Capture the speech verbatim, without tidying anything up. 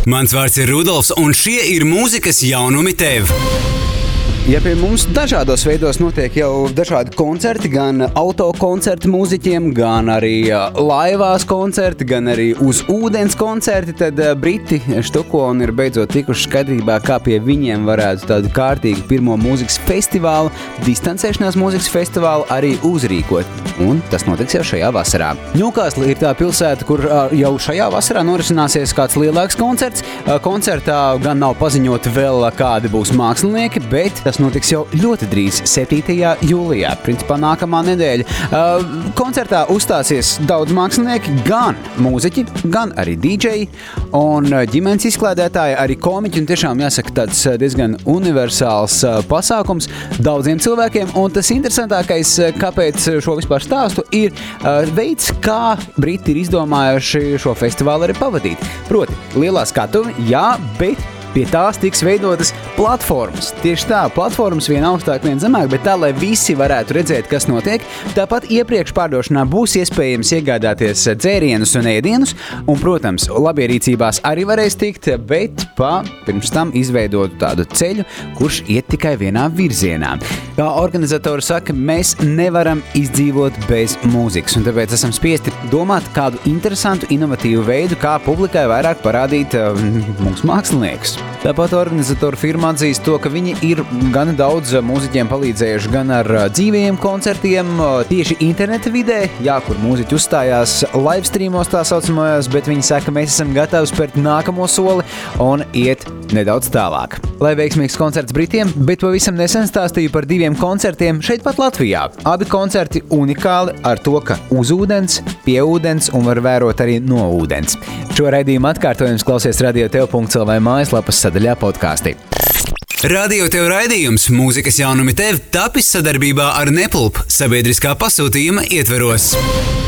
Mans vārds ir Rudolfs, un šie ir mūzikas jaunumi tev. Ja pie mums dažādos veidos notiek jau dažādi koncerti, gan autokoncerti mūziķiem, gan arī laivās koncerti, gan arī uz ūdens koncerti, tad Briti Štokholmi ir beidzot tikuši skaidrībā, kā pie viņiem varētu tādu kārtīgu pirmo mūzikas festivālu, distancēšanās mūzikas festivālu arī uzrīkot. Un tas notiks jau šajā vasarā. Ņūkāsli ir tā pilsēta, kur jau šajā vasarā norisināsies kāds lielāks koncerts. Koncertā gan nav paziņot vēl, kādi būs mākslinieki, bet tas notiks jau ļoti drīz, septītajā jūlijā, principā nākamā nedēļa. Koncertā uzstāsies daudz mākslinieki, gan mūziķi, gan arī dīdžeji un ģimenes izklaidētāji, arī komiķi, un tiešām jāsaka tāds diezgan universāls pasākums daudziem cilvēkiem, un tas interesantākais, kāpēc šo vispār stāstu, ir veids, kā Briti ir izdomājuši šo festivālu arī pavadīt. Proti, lielā skatuve, jā, bet pie tās tiks veidotas platformas. Tieši tā, platformas viena augstāk, viena zemāk, bet tā, lai visi varētu redzēt, kas notiek. Tāpat iepriekš pārdošanā būs iespējams iegādāties dzērienus un ēdienus, un, protams, labierīcībās arī varēs tikt, bet pa pirms tam izveidotu tādu ceļu, kurš iet tikai vienā virzienā. Kā organizatori saka, mēs nevaram izdzīvot bez mūzikas, un tāpēc esam spiesti domāt kādu interesantu, inovatīvu veidu, kā publikai vairāk parādīt uh, mūsu māksliniekus. Tāpat organizatori firma atzīst to, ka viņi ir gan daudz mūziķiem palīdzējuši gan ar dzīvajiem koncertiem tieši interneta vidē, jā, kur mūziķi uzstājās live streamos tā saucamajās, bet viņi saka, mēs esam gatavi spērt nākamo soli un iet nedaudz tālāk. Lai veiksmīgs koncerts Britiem, bet pavisam nesen stāstīju par diviem koncertiem šeit pat Latvijā. Abi koncerti unikāli ar to, ka uz ūdens, pie ūdens un var vērot arī no ūdens. Šo raidījumu atkārtojums klausies radio tev punkts el vē mājaslapas sadaļā podkāsti. Radio tev raidījums Mūzikas jaunumi tev tapis sadarbībā ar Nepulp sabiedriskā pasūtījuma ietveros.